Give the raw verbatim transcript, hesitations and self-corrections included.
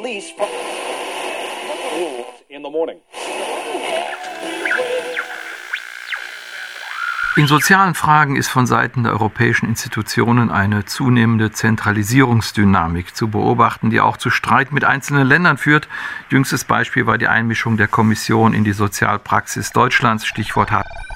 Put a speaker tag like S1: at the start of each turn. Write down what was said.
S1: release from in the morning.
S2: In sozialen Fragen ist von Seiten der europäischen Institutionen eine zunehmende Zentralisierungsdynamik zu beobachten, die auch zu Streit mit einzelnen Ländern führt. Jüngstes Beispiel war die Einmischung der Kommission in die Sozialpraxis Deutschlands, Stichwort Hartz.